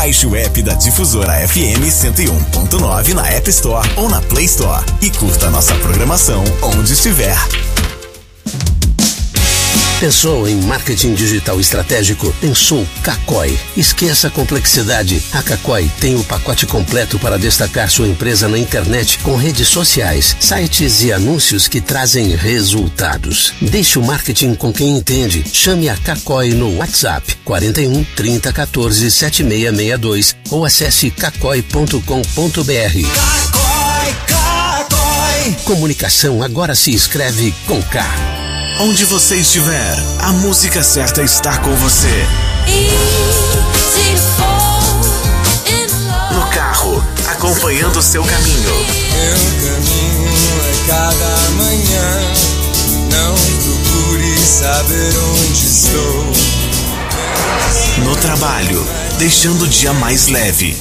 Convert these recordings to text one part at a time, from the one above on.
Baixe o app da Difusora FM 101.9 na App Store ou na Play Store e curta nossa programação onde estiver. Pensou em marketing digital estratégico? Pensou Kakoi. Esqueça a complexidade. A Kakoi tem o pacote completo para destacar sua empresa na internet com redes sociais, sites e anúncios que trazem resultados. Deixe o marketing com quem entende. Chame a Kakoi no WhatsApp 41 30 14 7662 ou acesse kakoi.com.br. Kakoi. Comunicação agora se escreve com K. Onde você estiver, a música certa está com você. No carro, acompanhando o seu caminho. Meu caminho é cada manhã. Não procure saber onde estou. No trabalho, deixando o dia mais leve.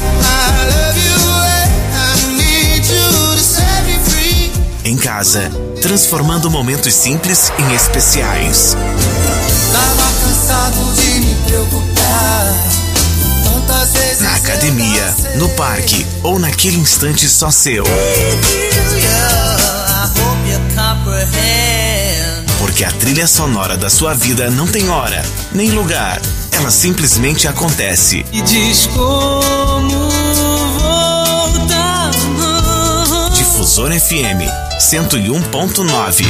Em casa, transformando momentos simples em especiais. Tava cansado de me preocupar. Tantas vezes na academia, no parque ou naquele instante só seu. Porque a trilha sonora da sua vida não tem hora, nem lugar. Ela simplesmente acontece. E diz como voltar. Difusora FM 101.9.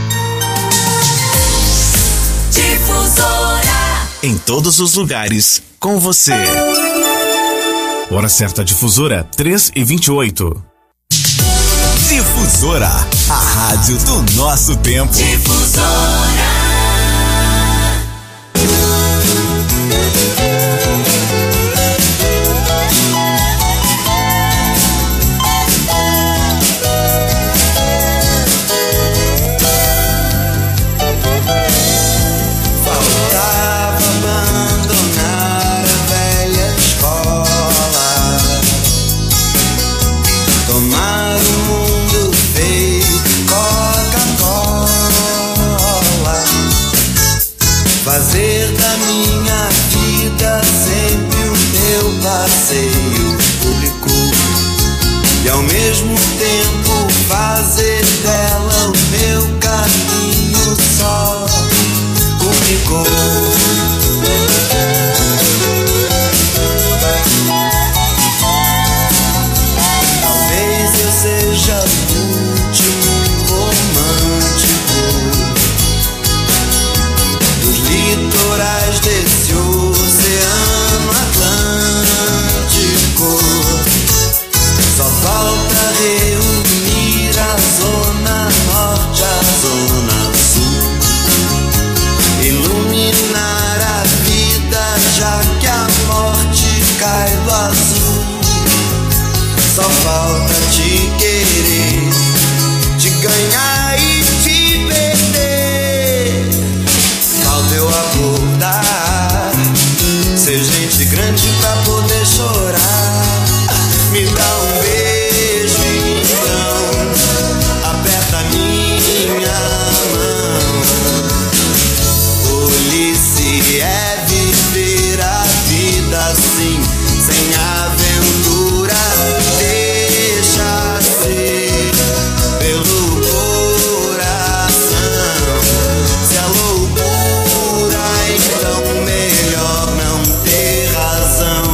Difusora. Em todos os lugares, com você. Hora certa, Difusora, 3h28. Difusora, a rádio do nosso tempo. Difusora. Fazer da minha vida sempre o meu passeio público e ao mesmo tempo fazer dela o meu caminho só comigo. Talvez eu seja o último romântico litorais desse oceano Atlântico. Só falta reunir a zona norte à zona sul, iluminar a vida já que a morte cai do azul. Só falta te querer, te ganhar e te perder. Falta eu acordar, ser gente grande pra poder chorar. Me dá um beijo então, aperta minha mão. Police é viver a vida assim, sem aventura. Deixa ser pelo coração. Se a loucura, então melhor não ter razão.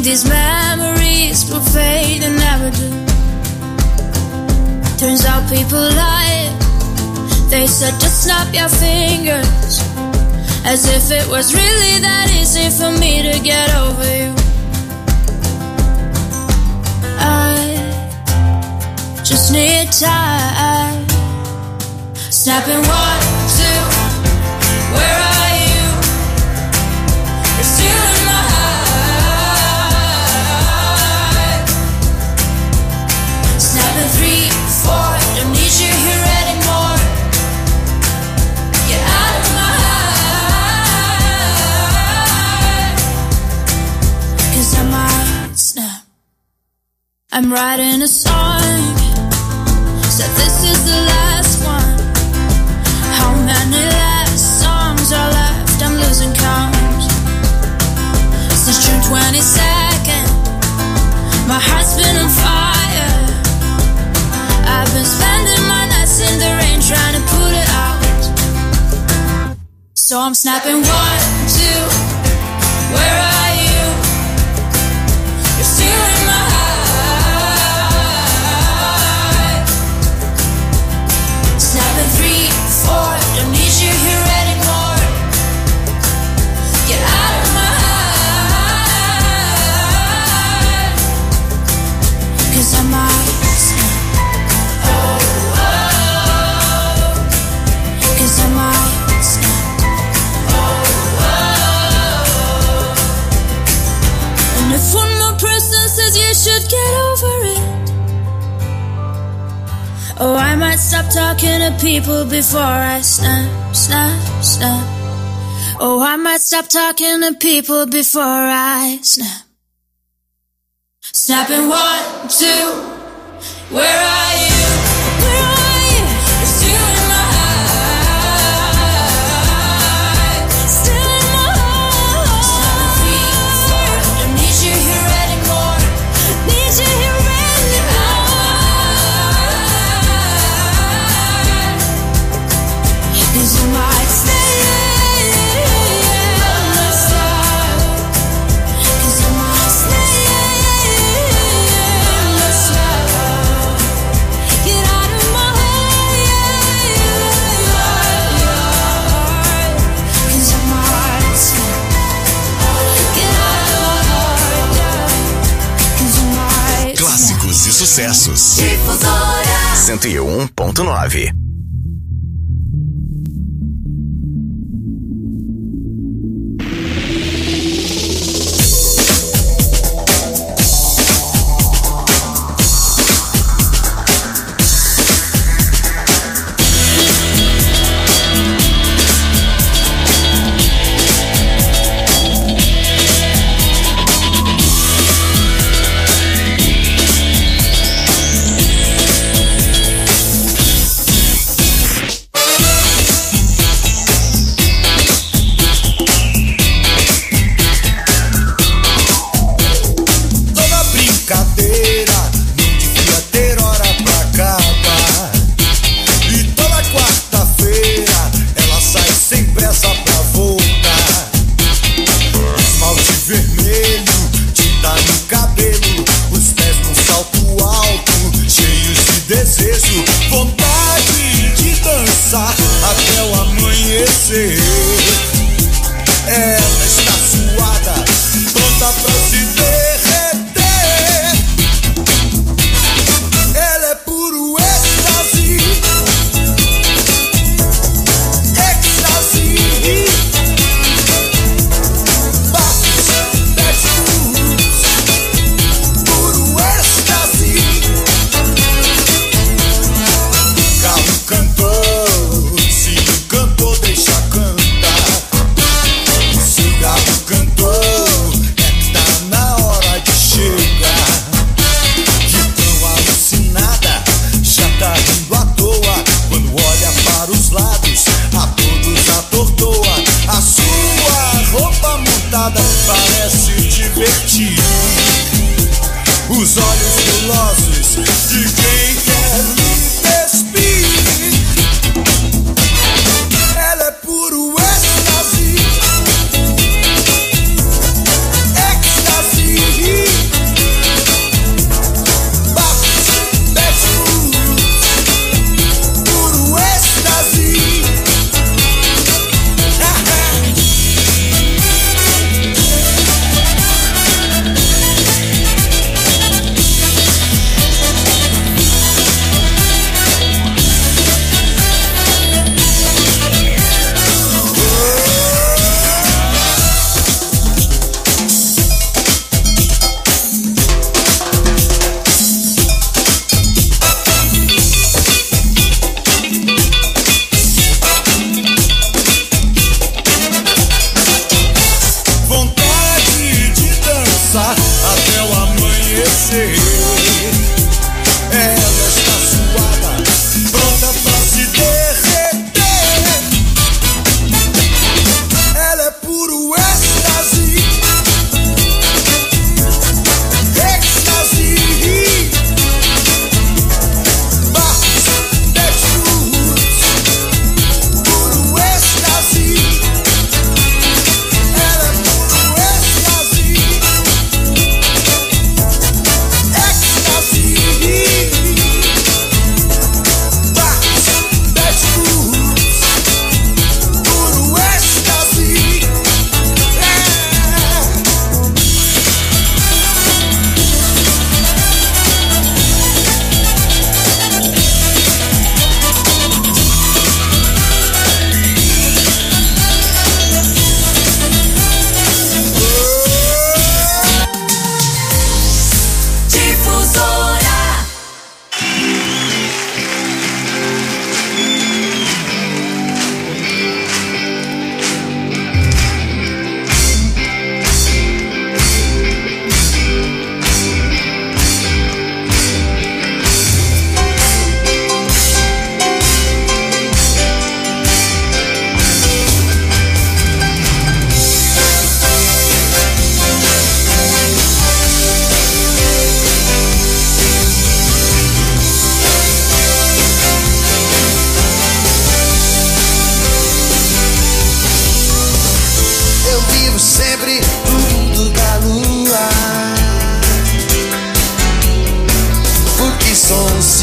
these memories will fade and never do. Turns out people lie. They said just snap your fingers, as if it was really that easy for me to get over you. I just need time. Snapping 1, 2, where are you? You're still in my heart. Snapping 3, 4, don't need you here anymore. Get out of my heart. 'Cause I might snap. I'm writing a song, said this is the last one. How many last songs are left? I'm losing count. Since June 22nd, my heart's been on fire. I've been spending my nights in the rain trying to put it out. So I'm snapping 1, 2, where are you? You're still in my heart. Snapping 3, 4, don't need you here anymore. Get out of my heart. 'Cause I might snap. Oh, oh. 'Cause I might snap. Oh, oh. And if one more person says you should get over it, oh, I might stop talking to people before I snap, snap, snap. Oh, I might stop talking to people before I snap. Snapping 1, 2, where are you? Where are you? You're still in my heart. Still in my heart. Snapping 3, 4, don't need you here anymore. Need you here anymore. 'Cause you might stay. Clássicos e sucessos. Difusora 101.9.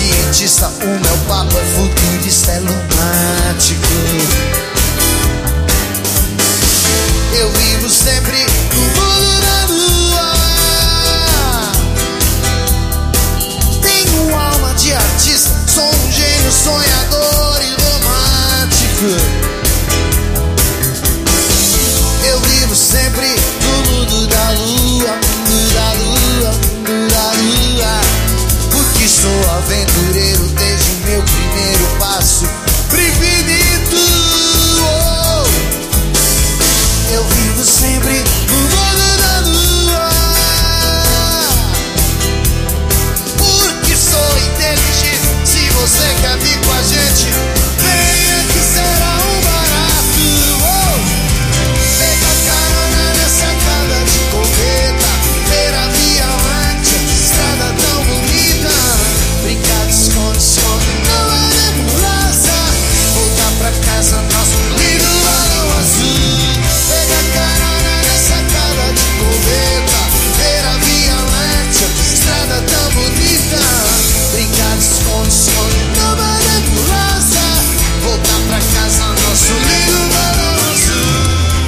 cientista, o meu papo é futurista, é lunático. Eu vivo sempre no mundo da lua. Tenho alma de artista, sou um gênio sonhador e romântico. Eu vivo sempre no mundo da lua, mundo da lua, mundo da lua. Porque sou aventureiro desde o meu primeiro passo pro infinito. Eu vivo sempre no mundo da lua. Porque sou inteligente. Se você quer vir com a gente, venha que será um barato. Pega carona nessa casa de cometa, ver a Via Láctea, estrada tão bonita. Brincar de esconde-esconde, não é nebulosa. Voltar pra casa, nosso lindo balão azul. Pega carona nessa casa de cometa, ver a Via Láctea, estrada tão bonita. Brincar de esconde-esconde, não é nebulosa. Voltar pra casa, nosso lindo balão azul.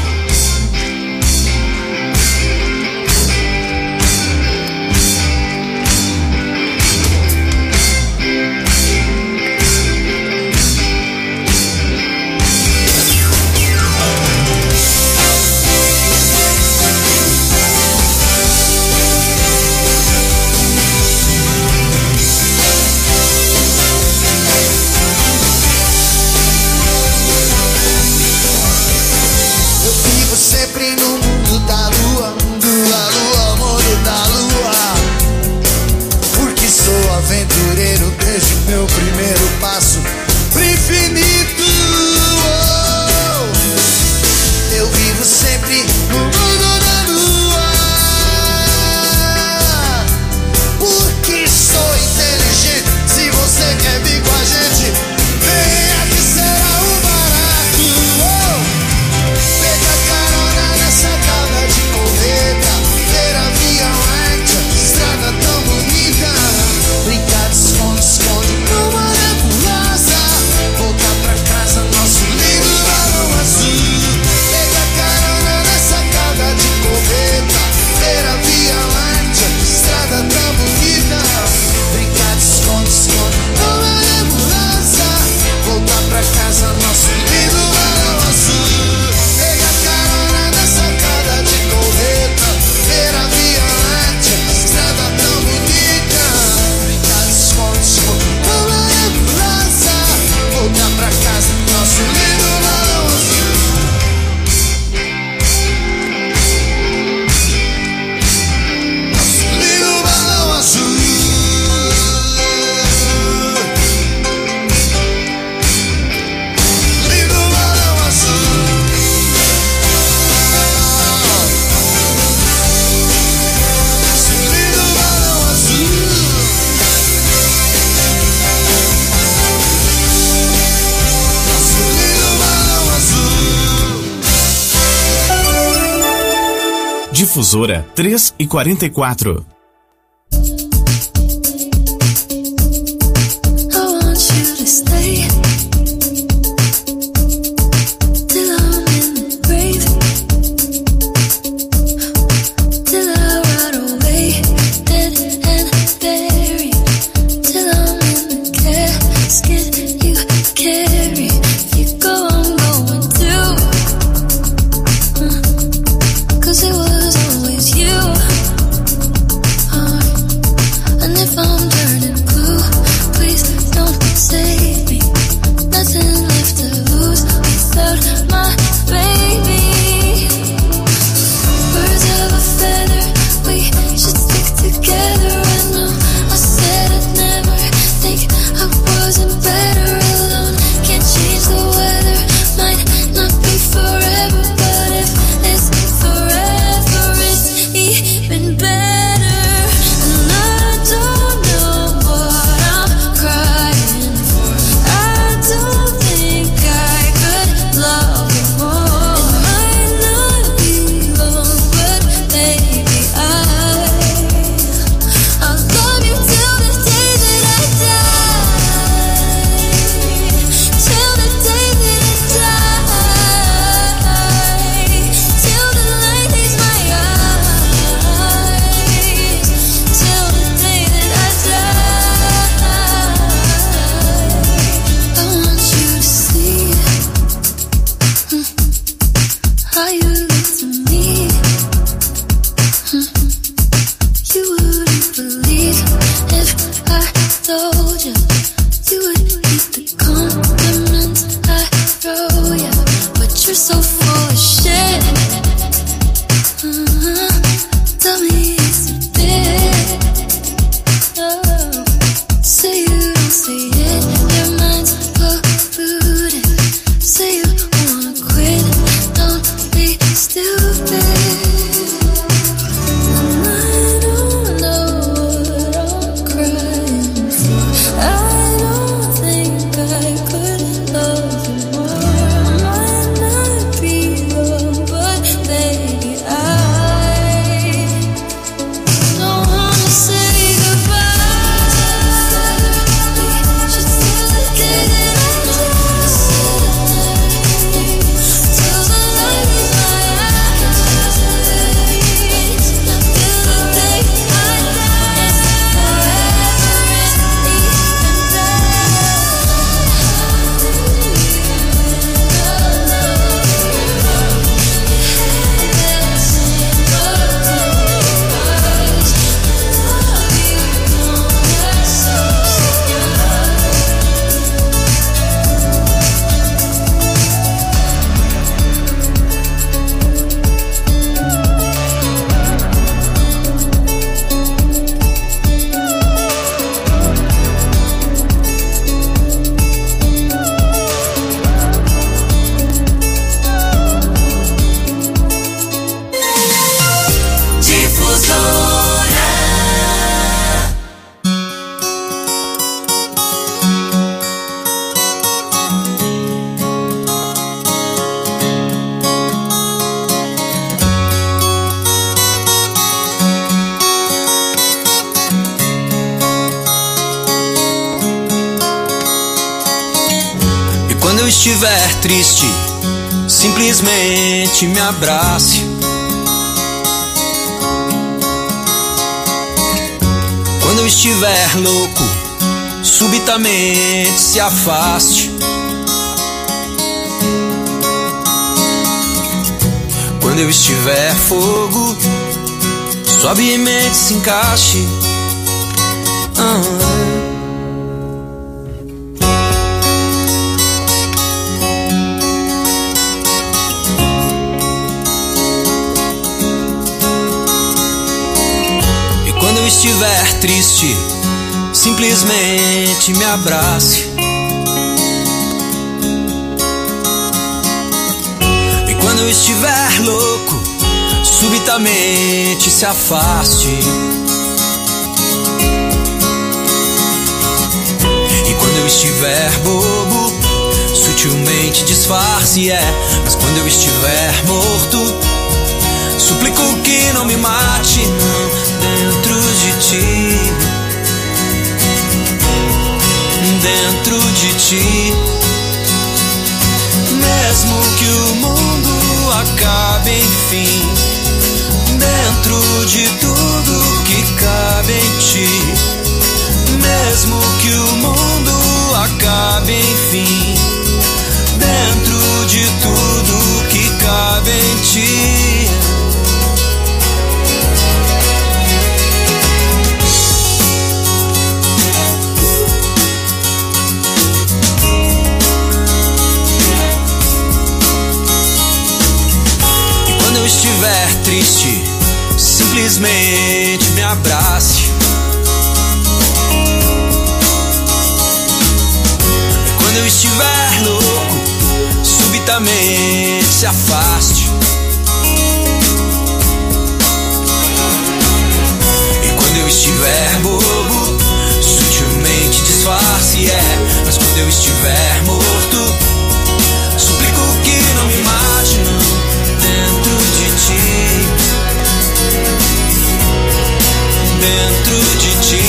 Sempre no mundo da lua, mundo da lua, mundo da lua. Porque sou aventureiro desde o meu primeiro passo pro infinito. Eu vivo sempre no mundo da lua. Porque sou inteligente. Se você quer vir com a gente, venha que será um barato. Pega carona nessa cauda de cometa, ver a Via Láctea, estrada tão bonita. Brincar de esconde-esconde numa nebulosa. Voltar pra casa, nosso lindo balão azul. Pega carona nessa cauda de cometa, ver a Via Láctea, estrada tão bonita. Brincar de esconde-esconde numa nebulosa. Voltar pra casa, nosso lindo balão azul. Pega carona nessa cauda de cometa, ver a Via Láctea, estrada tão bonita. Brincar de esconde-esconde numa nebulosa. Voltar pra casa, nosso lindo balão azul. Nosso lindo balão azul. Lindo balão azul. Nosso lindo balão azul. Nosso lindo balão azul. Difusora 3:44. I want you to stay till I'm in the grave, till I rot away, dead and buried, till I'm in the casket you carry. If you go, I'm going too. 'Cause it was always you. see it, your mind's polluted. Say you wanna quit, don't be stupid. And I don't know what I'm crying for. I don't think I could love you more. I might not be wrong, but maybe I don't wanna say goodbye. Should feel the day that I die. Till the light in my eyes. Till the day I die. Forever is Quando eu estiver triste, simplesmente me abrace. Quando eu estiver louco, subitamente se afaste. Quando eu estiver fogo, suavemente se encaixe. Quando eu estiver triste, simplesmente me abrace. E quando eu estiver louco, subitamente se afaste. E quando eu estiver bobo, sutilmente disfarce, mas quando eu estiver morto, suplico que não me mate, não, dentro de ti, dentro de ti. Mesmo que o mundo acabe, enfim, dentro de tudo que cabe em ti. Mesmo que o mundo acabe, enfim, dentro de tudo que cabe em ti. Quando eu estiver triste, simplesmente me abrace. Quando eu estiver louco, subitamente se afaste. E quando eu estiver bobo, sutilmente disfarce, mas quando eu estiver morto, suplico que não me mate, não, dentro de ti, dentro de ti.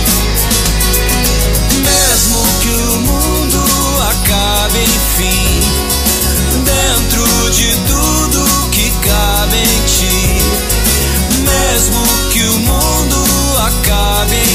Mesmo que o mundo acabe, enfim, dentro de tudo que cabe em ti. Mesmo que o mundo acabe,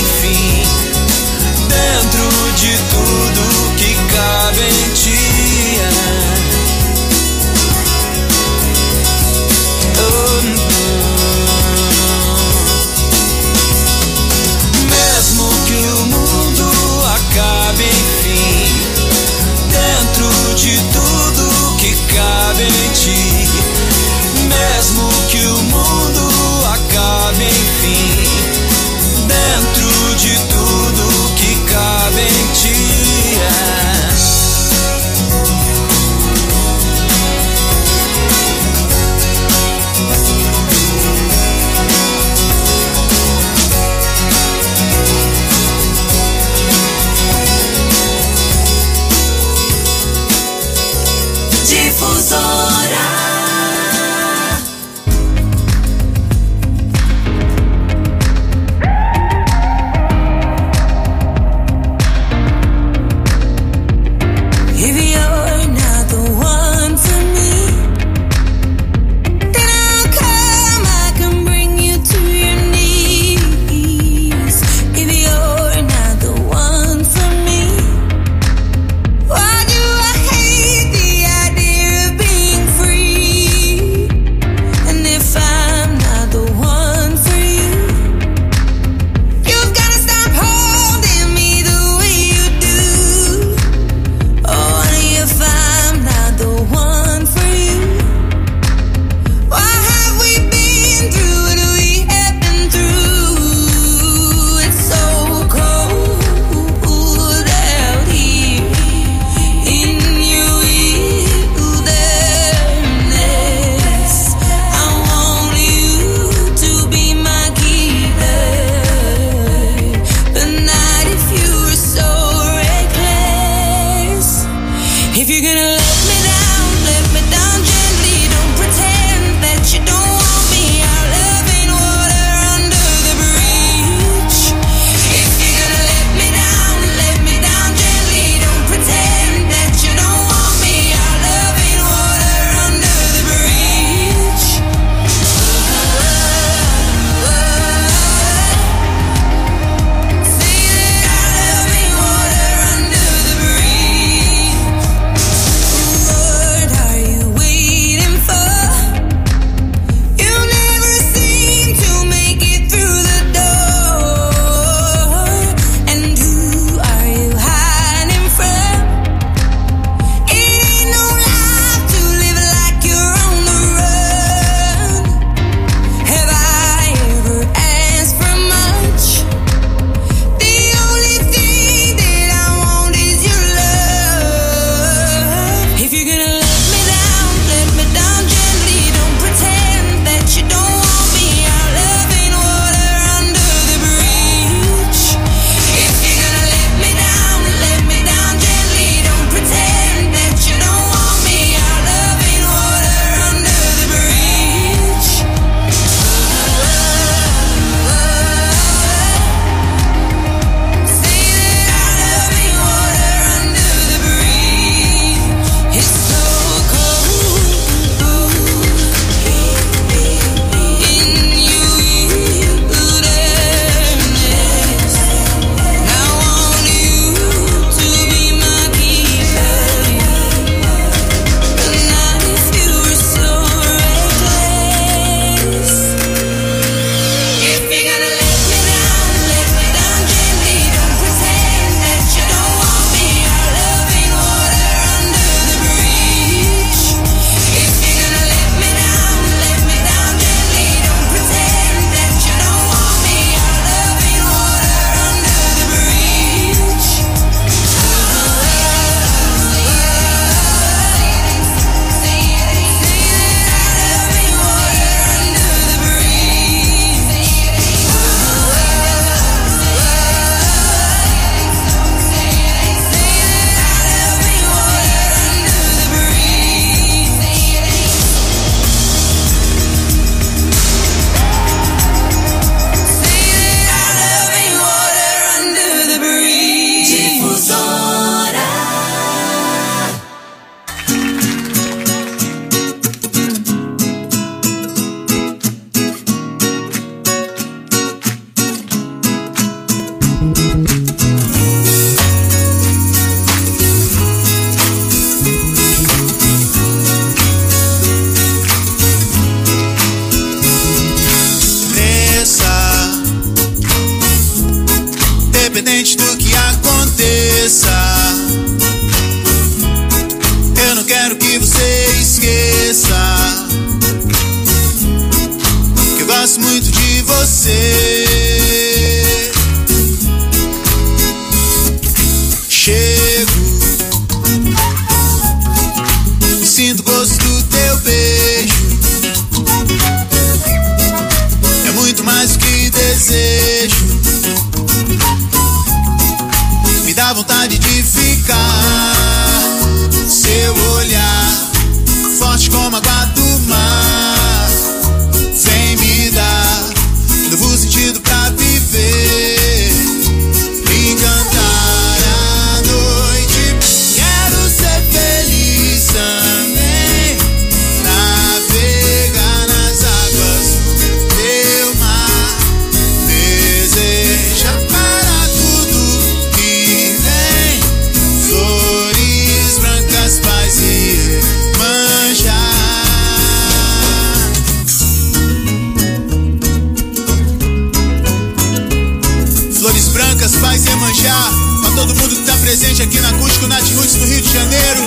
presente aqui na Acústico Nat Roots do Rio de Janeiro.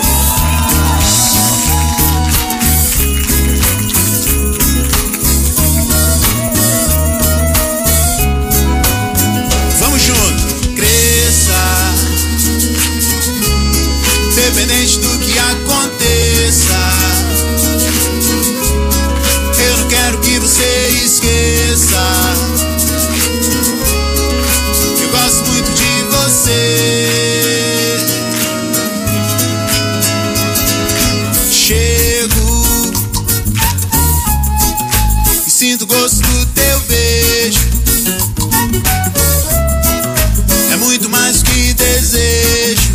Vamos junto. Cresça, independente do que aconteça. Eu não quero que você esqueça. Eu gosto muito de você. Chego e sinto o gosto do teu beijo. É muito mais do que desejo.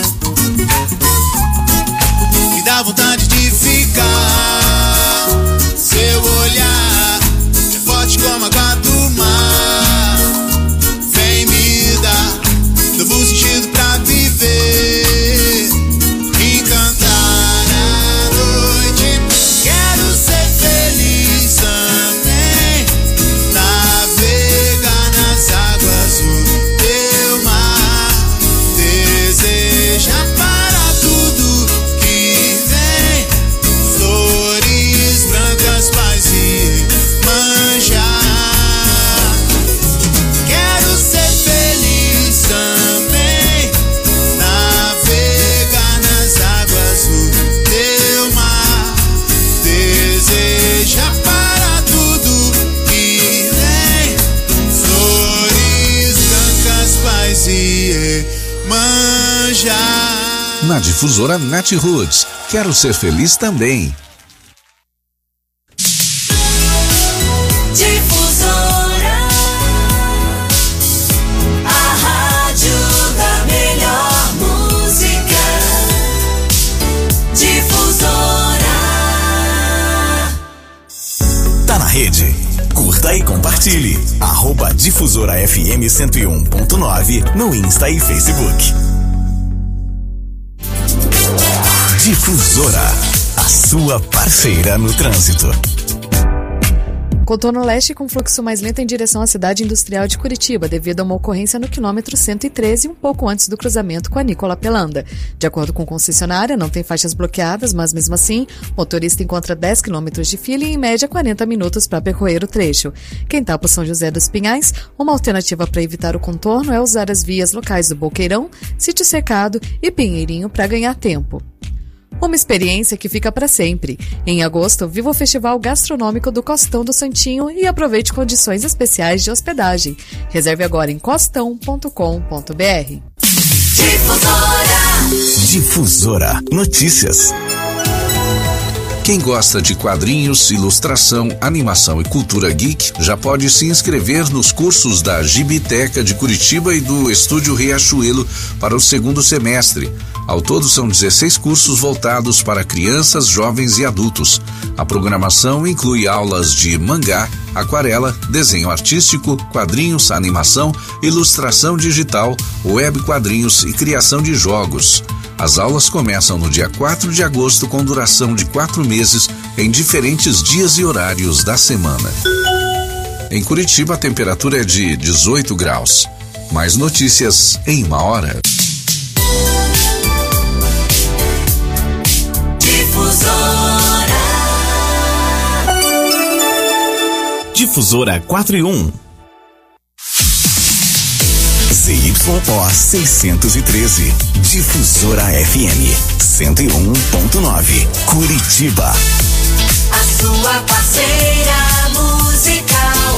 Me dá vontade de ficar. Seu olhar é forte como a água do mar. Vem me dar novo sentido pra viver. Encantar a noite. Quero ser feliz também. Navegar nas águas do teu mar. Deseja para tudo que vem. Flores brancas, paz e manjar. Quero ser feliz também. Navegar nas águas do teu mar. Deseja para tudo que vem. Flores brancas, paz e manjar. Na difusora Nat Roots, quero ser feliz também. Difusora, a rádio da melhor música. Difusora. Tá na rede? Curta e compartilhe. @Difusora FM 101.9 no Insta e Facebook. Difusora, a sua parceira no trânsito. Contorno Leste com fluxo mais lento em direção à cidade industrial de Curitiba, devido a uma ocorrência no quilômetro 113, um pouco antes do cruzamento com a Nicola Pelanda. De acordo com a concessionária, não tem faixas bloqueadas, mas mesmo assim, o motorista encontra 10 quilômetros de fila e em média 40 minutos para percorrer o trecho. Quem está por São José dos Pinhais, uma alternativa para evitar o contorno é usar as vias locais do Boqueirão, Sítio Cercado e Pinheirinho para ganhar tempo. Uma experiência que fica para sempre. Em agosto, viva o Festival Gastronômico do Costão do Santinho e aproveite condições especiais de hospedagem. Reserve agora em costão.com.br. Difusora Notícias. Quem gosta de quadrinhos, ilustração, animação e cultura geek já pode se inscrever nos cursos da Gibiteca de Curitiba e do Estúdio Riachuelo para o segundo semestre. Ao todo são 16 cursos voltados para crianças, jovens e adultos. A programação inclui aulas de mangá, aquarela, desenho artístico, quadrinhos, animação, ilustração digital, web quadrinhos e criação de jogos. As aulas começam no dia 4 de agosto com duração de 4 meses em diferentes dias e horários da semana. Em Curitiba a temperatura é de 18 graus. Mais notícias em 1 hora. Difusora 4 e 1. ZYO 613. Difusora FM 101.9. Curitiba. A sua parceira musical.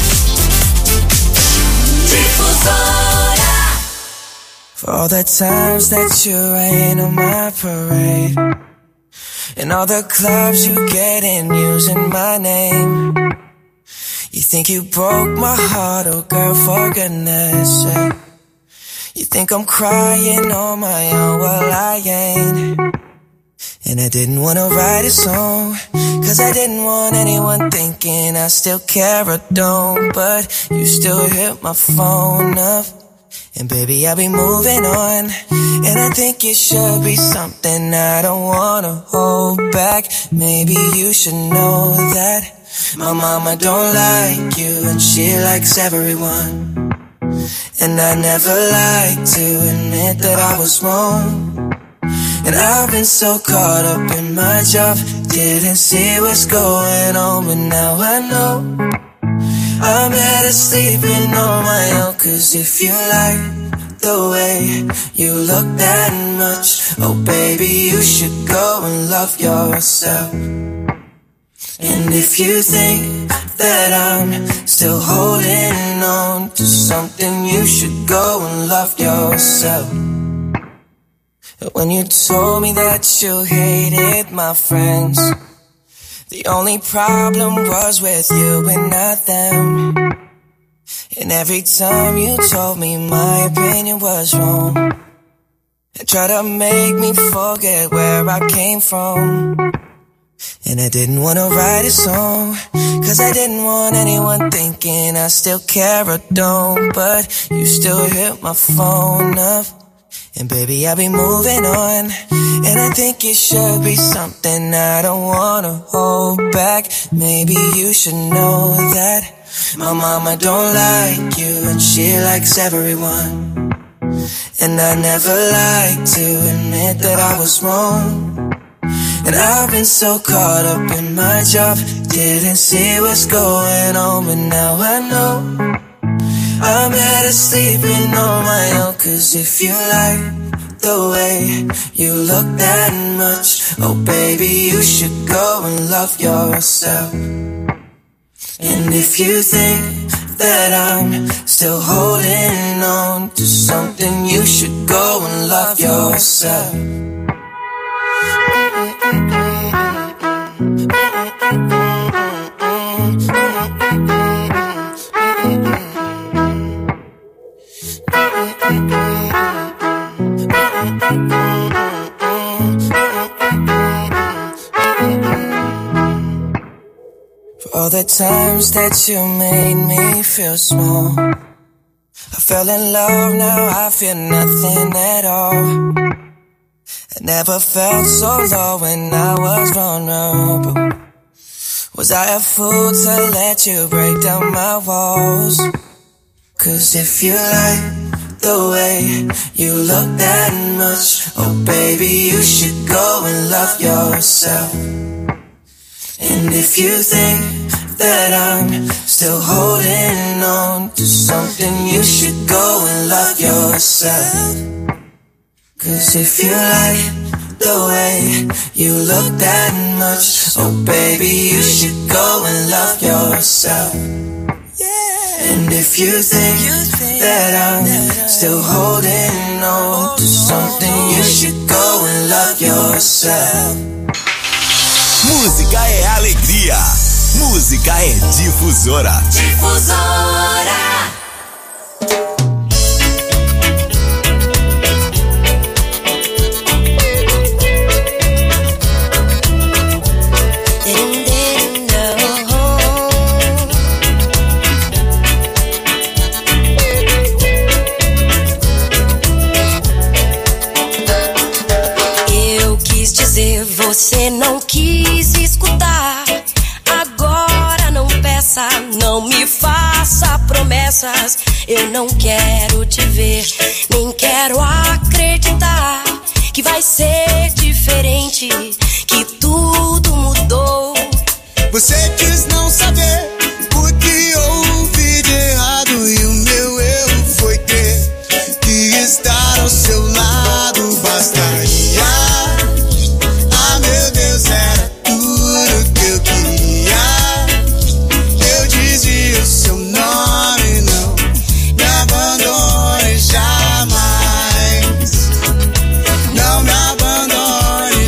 Difusora. For all the times that you rain on my parade, and all the clubs you get in using my name. You think you broke my heart, oh girl, for goodness sake. You think I'm crying on my own, well I ain't. And I didn't wanna write a song, cause I didn't want anyone thinking I still care or don't. But you still hit my phone up, and baby I'll be moving on. And I think it should be something I don't wanna hold back. Maybe you should know that my mama don't like you, and she likes everyone. And I never liked to admit that I was wrong. And I've been so caught up in my job, didn't see what's going on, but now I know I'm better sleeping on my own. Cause if you like the way you look that much, oh baby, you should go and love yourself. And if you think that I'm still holding on to something, you should go and love yourself. When you told me that you hated my friends, the only problem was with you and not them. And every time you told me my opinion was wrong, and tried to make me forget where I came from. And I didn't want to write a song, cause I didn't want anyone thinking I still care or don't. But you still hit my phone up, and baby, I'll be moving on. And I think it should be something I don't wanna hold back. Maybe you should know that my mama don't like you, and she likes everyone. And I never liked to admit that I was wrong. And I've been so caught up in my job, didn't see what's going on, but now I know I'm better sleeping on my own. Cause if you like the way you look that much, oh baby, you should go and love yourself. And if you think that I'm still holding on to something, you should go and love yourself. For all the times that you made me feel small, I fell in love, now I feel nothing at all. I never felt so low when I was vulnerable. Was I a fool to let you break down my walls? Cause if you like the way you look that much, oh baby, you should go and love yourself. And if you think that I'm still holding on to something, you should go and love yourself. Cause if you like the way you look that much, oh baby, you should go and love yourself. And if you think that I'm still holding on to something, you should go and love yourself. Música é alegria, música é Difusora. Difusora. Você não quis escutar, agora não peça, não me faça promessas. Eu não quero te ver, nem quero acreditar que vai ser diferente, que tudo mudou. Você quis não saber o que houve de errado, e o meu erro foi ter que estar ao seu lado. Bastaria, ah meu Deus, era tudo que eu queria. Eu dizia o seu nome, não me abandone jamais. Não me abandone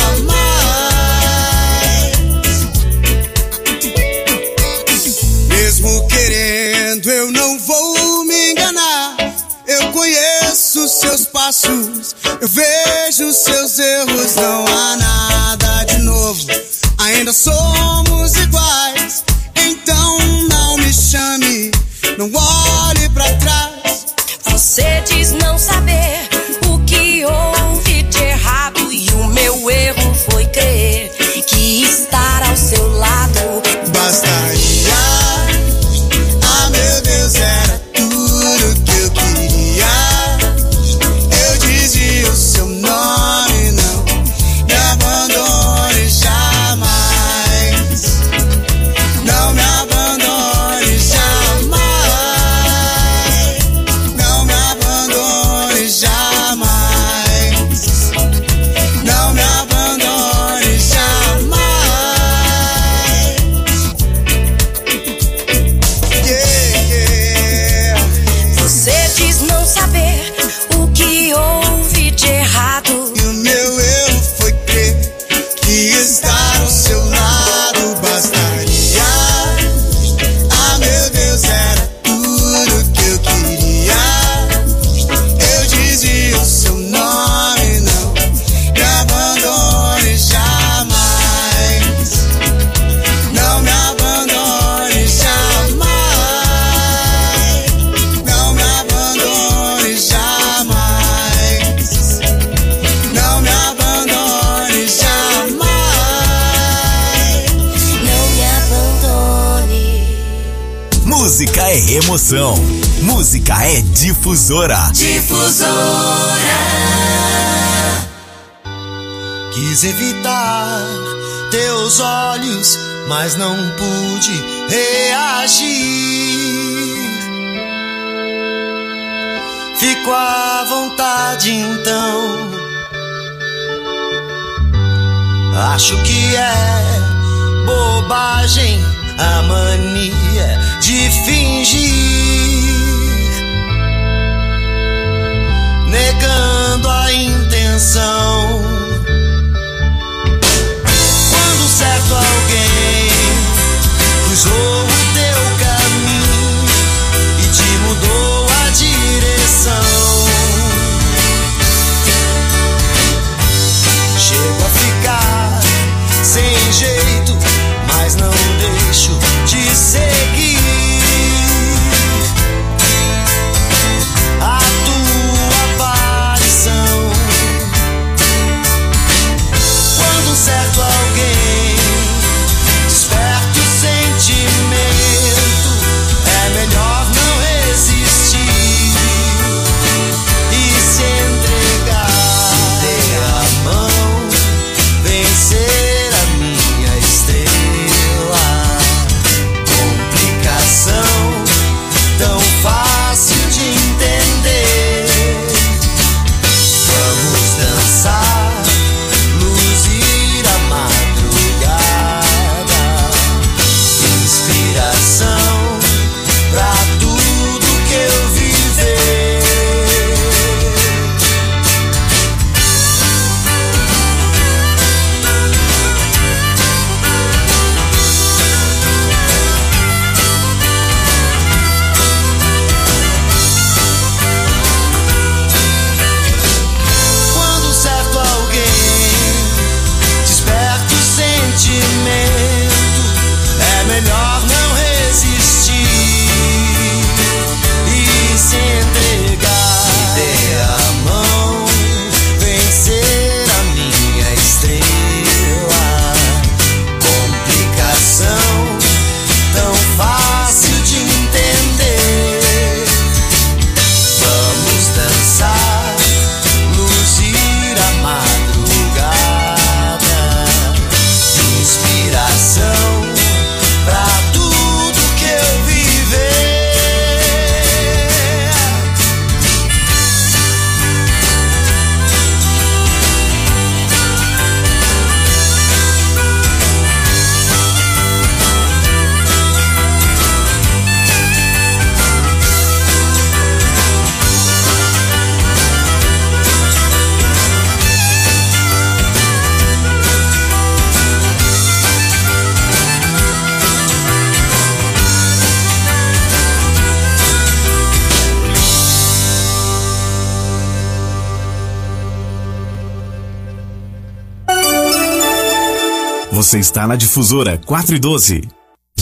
jamais. Mesmo querendo, eu não vou me enganar. Eu conheço seus passos, eu vejo seus erros. Não há nada de novo, ainda somos iguais. Então não me chame, não olhe pra trás. Você diz não saber o que houve de errado, e o meu erro foi crer que estar ao seu lado bastaria. Ah meu Deus, era tudo que eu queria. Música é emoção. Música é Difusora. Difusora. Quis evitar teus olhos, mas não pude reagir. Fico à vontade então. Acho que é bobagem a mania de fingir, negando a intenção. Quando certo alguém cruzou o teu caminho e te mudou a direção, chego a ficar sem jeito, mas não deixo de seguir a tua aparição. Quando certo alguém desperta o sentimento, é melhor não resistir e se entregar. Dê a mão, vencer a minha estrela. Complicação tão fácil de entender. Vamos dançar, luzir a madrugada. Inspiração pra tudo que eu viver. Quando certo alguém desperta o sentimento, é melhor não resistir e se entregar. Dê a mão, vencer a minha estrela. Complicação tão fácil de entender. Vamos dançar, luzir a madrugada. Inspiração pra tudo que eu viver. Você está na Difusora 4 e 12.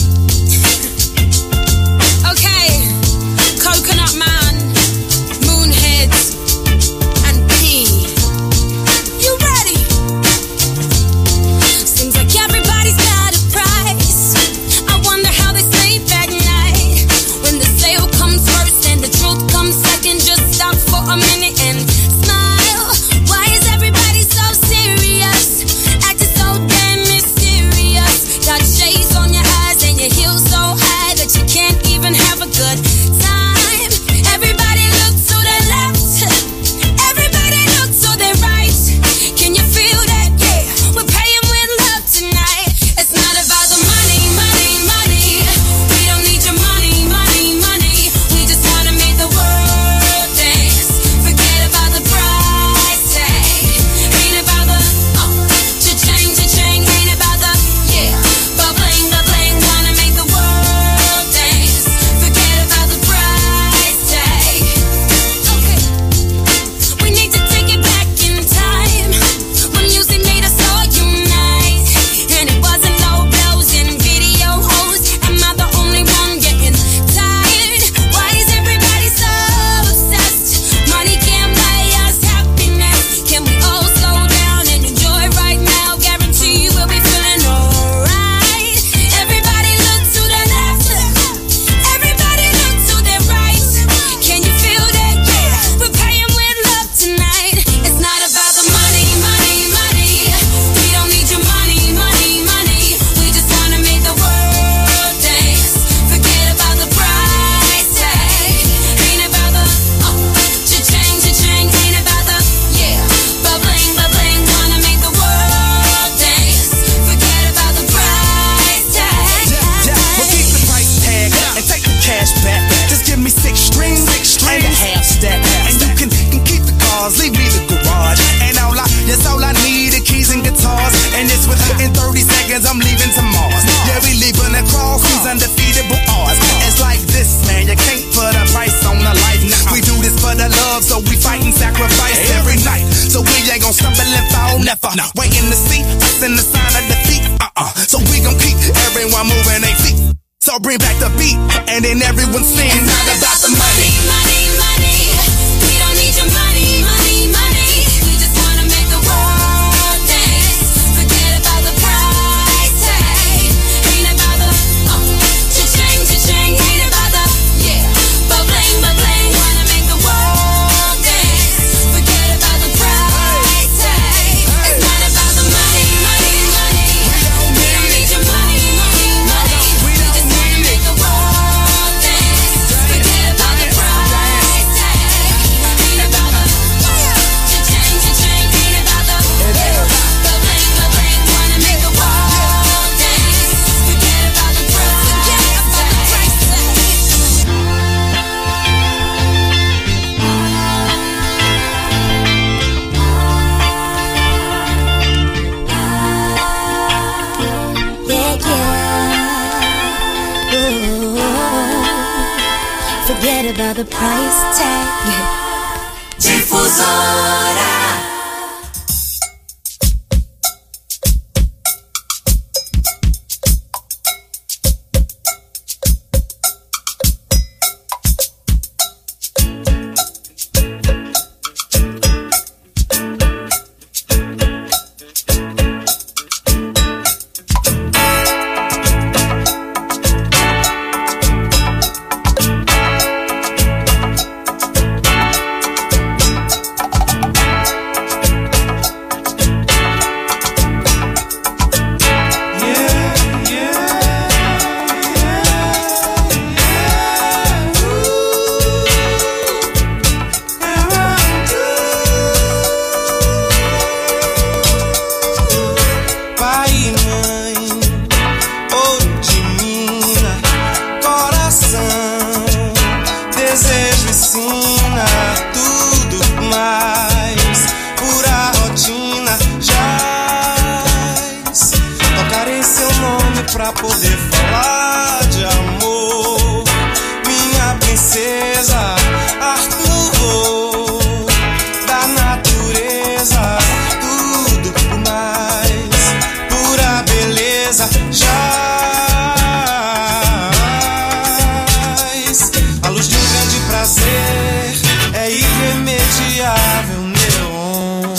Okay, Coconut Man, Moonheads, and P. You ready? Seems like everybody's got a price. I wonder how they sleep at night. When the sale comes first and the truth comes second, just stop for a minute and smile. Why is everybody so serious? Acting so damn mysterious. Got shades on your undefeatable odds. It's like this, man, you can't put a price on a life. Nah, we do this for the love, so we fight and sacrifice every night. So we ain't gon' stumble and fall, never. Waiting to see us in the sign of defeat. So we gon' keep everyone moving their feet. So bring back the beat, and then everyone sing. It's not about the money, money, money. We don't need your money, money, money. We just wanna make the world dance. Forget about the price tag. Ain't about the cha-ching, cha-ching. Ain't about the ba-bling, ba-bling. Wanna make the world dance. Forget about the price tag. It's not about the money, money, money. We don't need your money, money, money. We just wanna make the world dance. Forget about the price tag. Ain't about the cha-ching, cha-ching. Ain't about the ba-bling, ba-bling. Wanna make the world dance. Forget about the price tag. Forget about the price tag. Difusora. Pai e mãe, ouro de mina, coração, desejo ensina tudo mais, pura rotina, jaz. Tocarei seu nome pra poder falar de amor, minha princesa, Arthur, da natureza, tudo mais, pura beleza, jaz. A luz de um grande prazer é irremediável, neon.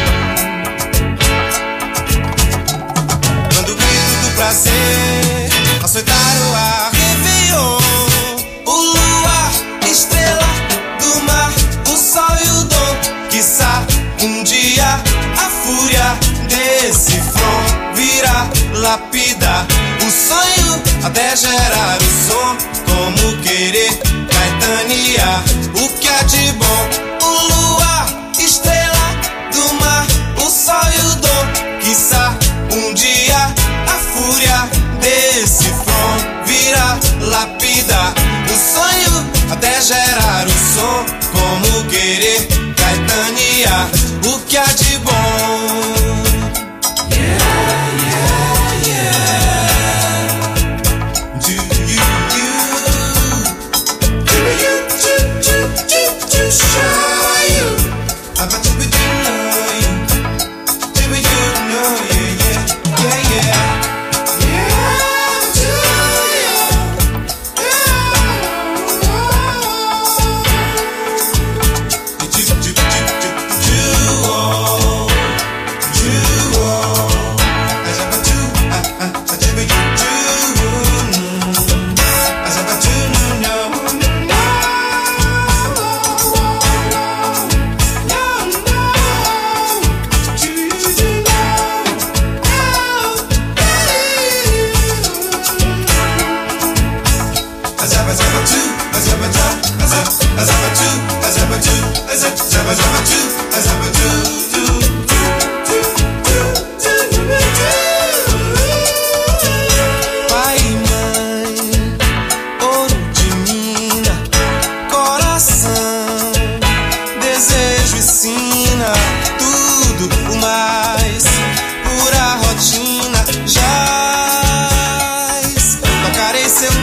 Quando o grito do prazer açoitar o ar, Réveillon, o luar, estrela do mar, o sol e o dom, quiçá um dia a fúria desse front virá lapidar o sonho até gerar o som, como querer caetanear o que há de bom. O luar, estrela do mar, o sol e o dom, quiçá um dia a fúria desse front virá lapidar o sonho até gerar o som, como querer caetanear o que há de bom. Pai e mãe, ouro de mina, coração, desejo ensina tudo o mais, pura rotina, jaz. Tocarei seu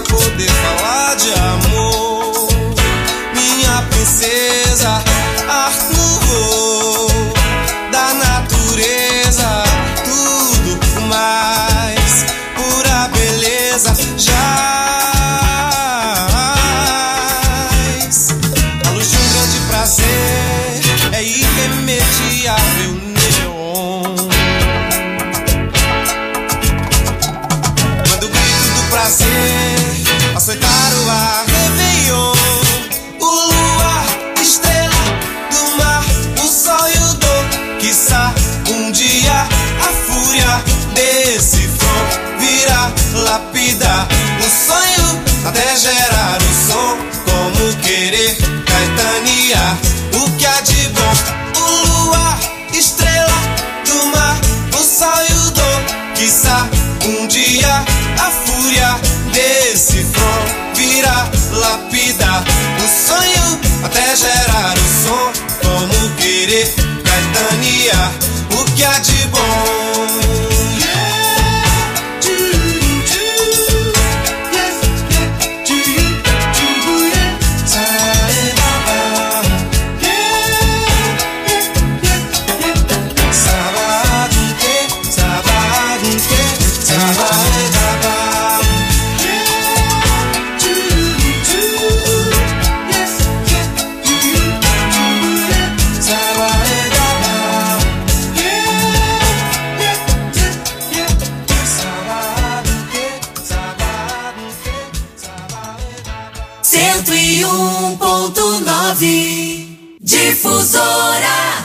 poder falar de amor. Minha princesa, Art Nouveau da natureza, tudo mais, pura beleza, jaz. A luz de um grande prazer é irremediável neon. Quando o grito do prazer açoitar o ar, Réveillon, o luar, estrela do mar, o sol e o dom, quiçá um dia a fúria desse som virá lapidar o sonho até gerar o som. Como querer caetanear o que há de bom? O luar, estrela do mar, o sol e o dom, quiçá um dia a fúria desse som virá lapidar o sonho até gerar o som. Como querer caetanear o que há de bom? Difusora.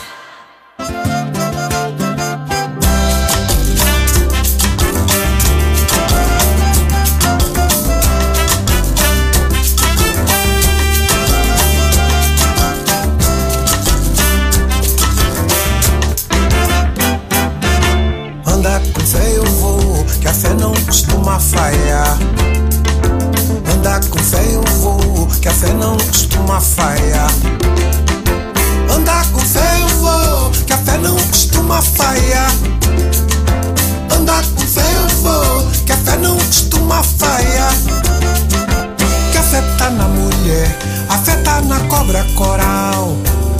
Anda com fé eu vou, que a fé não costuma falhar. Anda com fé eu vou, que a fé não costuma falhar. Anda com fé eu vou, que a fé não costuma falhar. Anda com fé eu vou, que a fé não costuma falhar. Que a fé tá na mulher, a fé tá na cobra coral,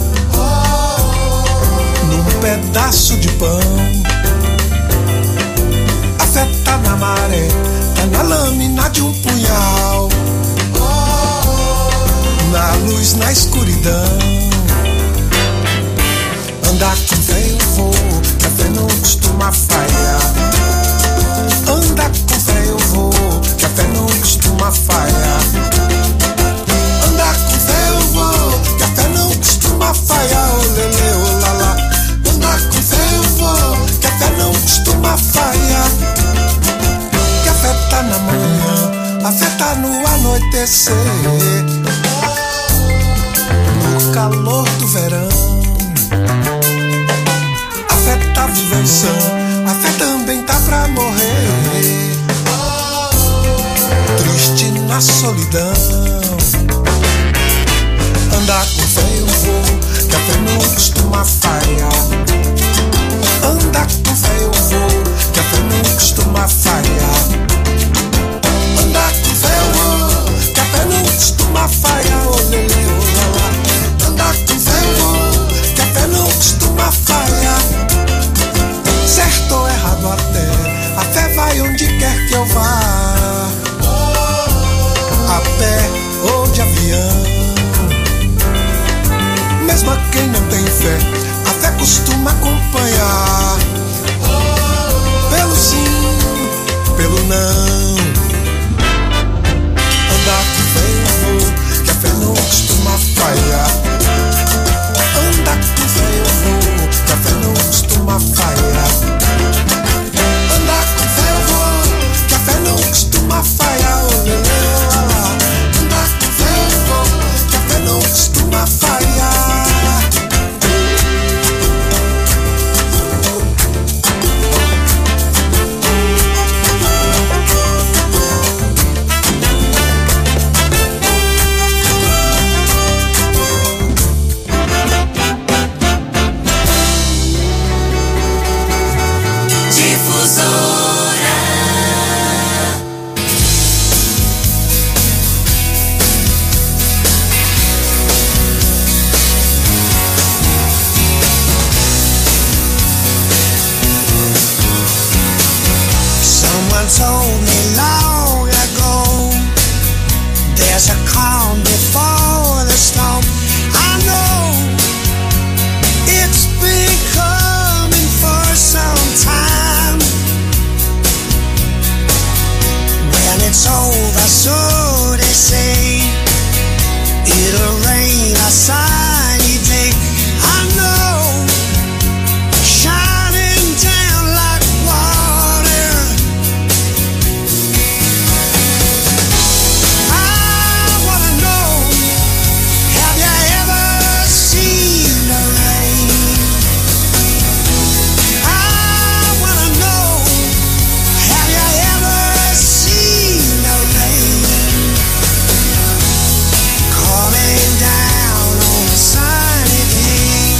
num pedaço de pão. A fé tá na maré, tá na lâmina de um punhal, na luz, na escuridão. Andar com fé eu vou, que a fé não costuma falhar. Andar com fé eu vou, que a fé não costuma falhar. Andar com fé eu vou, que a fé não costuma falhar. Oh lele, oh lala. Andar com fé eu vou, que a fé não costuma falhar. Que a fé tá na manhã, a fé tá no anoitecer, no calor do verão. A fé tá vivenciando, a fé também tá pra morrer, triste na solidão. Andar com fé eu vou, que a fé não costuma falhar. Andar com fé eu vou, que a fé não costuma falhar. Andar com fé eu vou, que a fé não costuma falhar. Oh lele, oh lala. Andar com fé eu vou, que a fé não costuma falhar. Certo ou errado até, a fé vai onde quer que eu vá, a pé ou de avião. Mesmo a quem não tem fé, a fé costuma acompanhar, pelo sim, pelo não. Andar com fé eu vou, que a fé não costuma falhar. Andar com fé eu vou, que a fé não costuma falhar. Andar com fé eu vou, que a fé não costuma falhar. Oh lele, oh lala. Andar com fé eu vou, que a fé não costuma falhar. to calm before the storm. I know it's been coming for some time. When it's over, so they say, it'll rain a sunny day. I know, shining down like water. I wanna know, have you ever seen the rain? I wanna know, have you ever seen the rain? Coming down on a sunny day.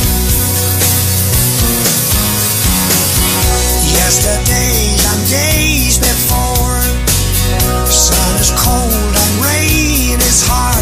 Yesterdays and days before, sun is cold and rain is hard.